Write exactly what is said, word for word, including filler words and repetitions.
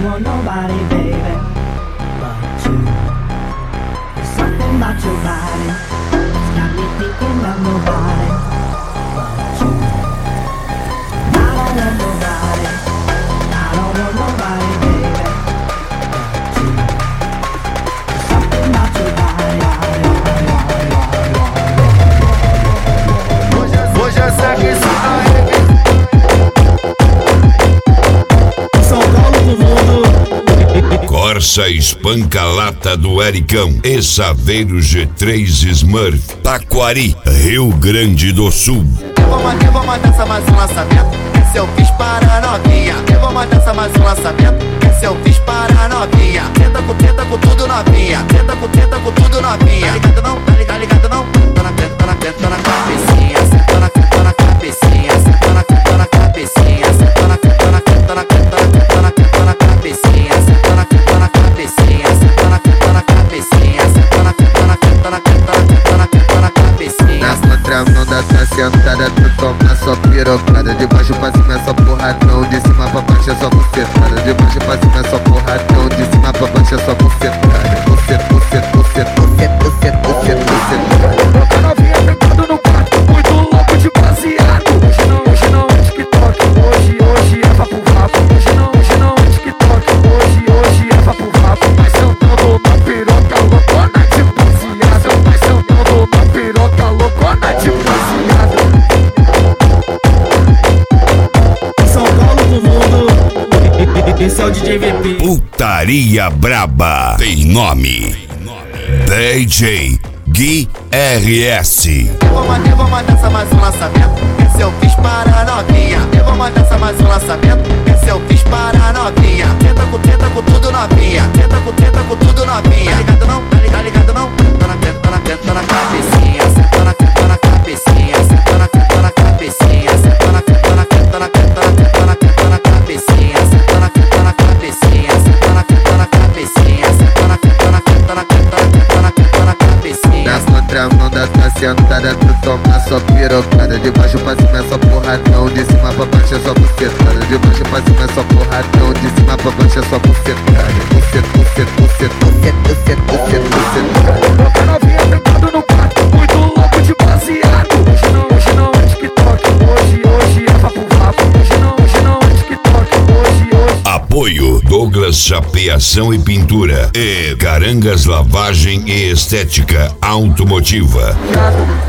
want nobody, baby, but you. There's something about your body, it's got me thinking of nobody but you. I don't want nobody, I don't want nobody, baby, but you. There's something about your body. Hoje é segue isso daí. Corsa Espanca-Lata do Ericão e Saveiro G três Smurf, Taquari, Rio Grande do Sul. Eu vou matar, vou matar essa mais um lançamento. Esse eu fiz para a novinha. Eu vou matar essa mais um lançamento. Esse eu fiz para a novinha. Tenta com tenta com tudo novinha. Tenta com tenta com tudo novinha. Tá ligado não? Tá ligado, ligado não? Tô na tenta, tô na tenta, tô na cabecinha. Tô na tenta, tô na cabecinha. Tô na tenta, tô na cabecinha. Tô na tenta, tô na tenta, tô na tenta, tô na tenta, tô na tenta, tô na cabecinha. Tô na tenta, tô na cabecinha. Tô na tenta, tô na cabecinha. Tô na tenta, tô na tenta, tô na tenta, tô na tenta, tô na tenta, tô na cabecinha. Na contramão da tua sentada, tu toma só pirocada. De baixo pra cima é só porradão, de cima pra baixo é só bucetada. De baixo pra cima é só porradão, de cima pra baixo é só bucetada. Buceta, buceta, buceta, buceta, buceta, buceta, buceta. Toca novinha pegando no quarto, muito louco de baseado. Hoje não, hoje não é TikTok, hoje, hoje é vapo vapo. Hoje não, hoje não é TikTok, hoje, hoje é vapo vapo. Mas sentando na piroca loucona de baseado. Mas sentando na piroca loucona de baseado. São Paulo do mundo, esse é o D J V P. Putaria Braba tem nome: D J Gui R S. Eu vou matar, eu vou matar essa mais um lançamento. Esse eu fiz para a novinha. Eu vou matar essa mais um lançamento. Esse eu fiz para a novinha. Tenta com tenta com tudo novinha. Tenta com tenta com tudo novinha. Tá ligado não? Tá ligado, ligado não? Tô na tenta, tô na tenta, tô na cabecinha. Tô na tenta, tô na cabecinha. Tô na tenta, tô na cabecinha. Tô na tenta, tô na tenta, tô na tenta, tô na tenta, tô na tenta, tô na cabecinha. Tô na tenta, tô na cabecinha. Tô na tenta, tô na cabecinha. Tô na tenta, tô na tenta, tô na tenta, tô na tenta, tô na tenta, tô na cabecinha. Na contramão da tua sentada, tu toma só pirocada. De baixo pra cima é só porradão, de cima pra baixo é só bucetada. De baixo pra cima é só porradão, de cima pra baixo é só bucetada. Buceta, buceta, buceta, buceta, buceta, buceta, buceta. Toca novinha pegando no quarto, muito louco de baseado. Hoje não, hoje não é TikTok, hoje, hoje é vapo vapo. Hoje não, hoje não é TikTok, hoje, hoje. Apoio Douglas Chapeação e Pintura e Carangas Lavagem e Estética Automotiva.